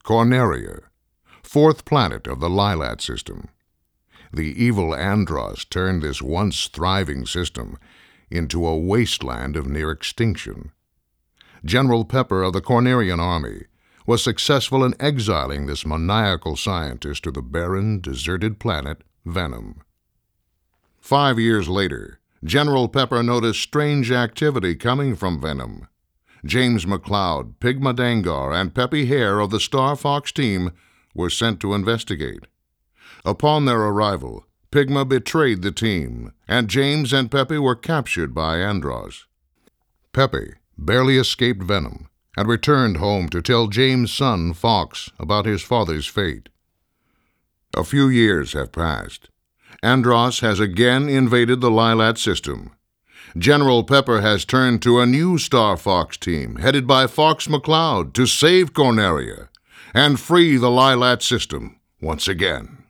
Corneria, fourth planet of the Lylat system. The evil Andross turned this once thriving system into a wasteland of near extinction. General Pepper of the Cornerian army was successful in exiling this maniacal scientist to the barren, deserted planet Venom. 5 years later, General Pepper noticed strange activity coming from Venom. James McCloud, Pigma Dangar, and Peppy Hare of the Star Fox team were sent to investigate. Upon their arrival, Pigma betrayed the team, and James and Peppy were captured by Andross. Peppy barely escaped Venom and returned home to tell James' son, Fox, about his father's fate. A few years have passed. Andross has again invaded the Lylat system. General Pepper has turned to a new Star Fox team headed by Fox McCloud to save Corneria and free the Lylat system once again.